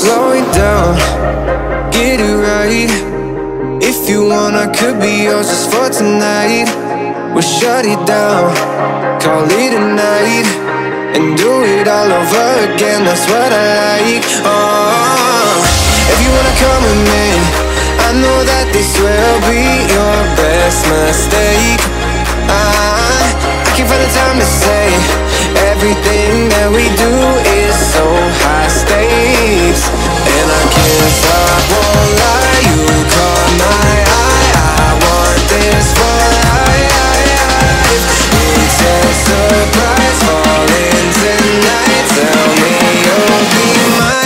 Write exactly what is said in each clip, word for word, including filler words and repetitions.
Slow it down, get it right. If you want, I could be yours just for tonight. We'll shut it down, call it a night, and do it all over again, that's what I like. Oh, if you wanna come with me, I know that this will be your best mistake. I, I can't find the time to say everything that we do is so high stakes, and I can't stop, won't lie. You caught my eye, I want this for life. It's a surprise, falling tonight. Tell me you'll be mine.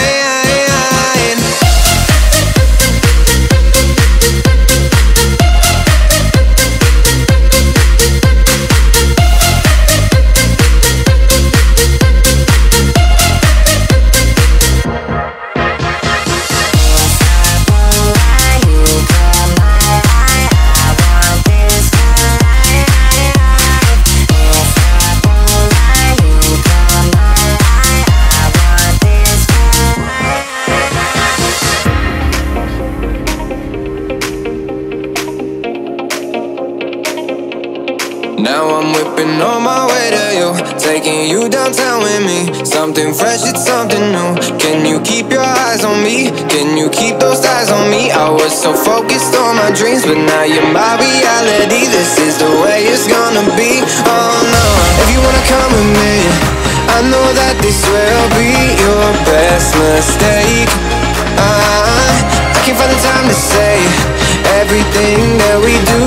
Now I'm whipping on my way to you, taking you downtown with me. Something fresh, it's something new. Can you keep your eyes on me? Can you keep those eyes on me? I was so focused on my dreams, but now you're my reality. This is the way it's gonna be. Oh no, if you wanna come with me, I know that this will be your best mistake. I, I can't find the time to say everything that we do